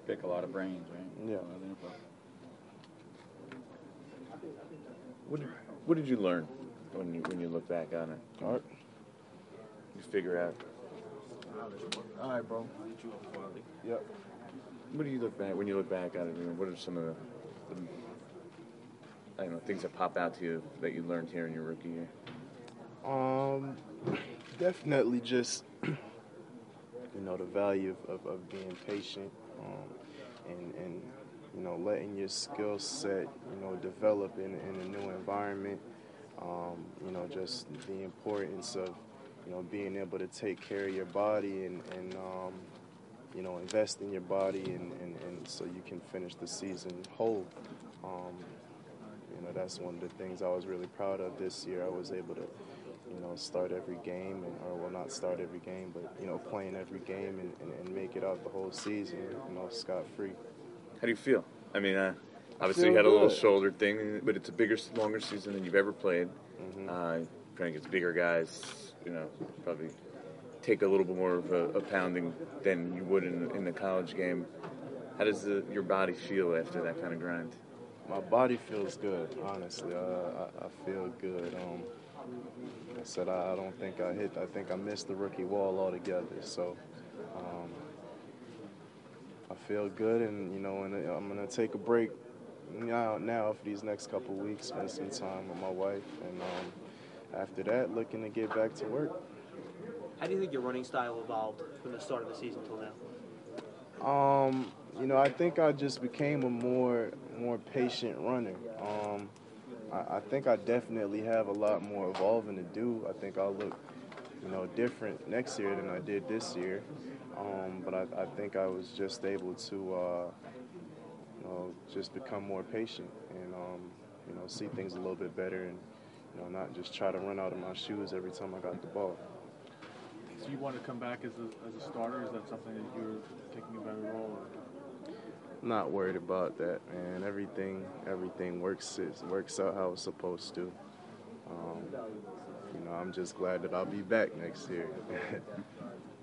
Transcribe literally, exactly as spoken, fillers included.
pick a lot of brains, right? Yeah. What did, what did you learn when you when you look back on it? Art. You figure out. All right, bro. Yep. What do you look back when you look back on it? I mean, what are some of the, the I don't know things that pop out to you that you learned here in your rookie year? Um, definitely just you know the value of, of, of being patient, um, and and you know letting your skill set you know develop in in a new environment. Um, you know just the importance of you know being able to take care of your body and and um, you know invest in your body and, and, and so you can finish the season whole. Um, you know that's one of the things I was really proud of this year. I was able to you know, start every game, and, or well, not start every game, but, you know, playing every game and, and, and make it out the whole season, you know, scot-free. How do you feel? I mean, uh, obviously feel you had a little good. shoulder thing, but it's a bigger, longer season than you've ever played. Mm-hmm. Uh, trying against bigger guys, you know, probably take a little bit more of a, a pounding than you would in, in the college game. How does the, your body feel after that kind of grind? My body feels good, honestly. Uh, I, I feel good. Um, I said I, I don't think I hit. I think I missed the rookie wall altogether. So um, I feel good, and you know, and I'm gonna take a break now. Now for these next couple weeks, spend some time with my wife, and um, after that, looking to get back to work. How do you think your running style evolved from the start of the season till now? Um, you know, I think I just became a more more patient runner. Um, I, I think I definitely have a lot more evolving to do. I think I'll look, you know, different next year than I did this year. Um, but I, I think I was just able to, uh, you know, just become more patient and, um, you know, see things a little bit better and, you know, not just try to run out of my shoes every time I got the ball. So you want to come back as a, as a starter? Is that something that you're taking a better role? Or? Not worried about that, man. Everything, everything works. It works out how it's supposed to. Um, you know, I'm just glad that I'll be back next year.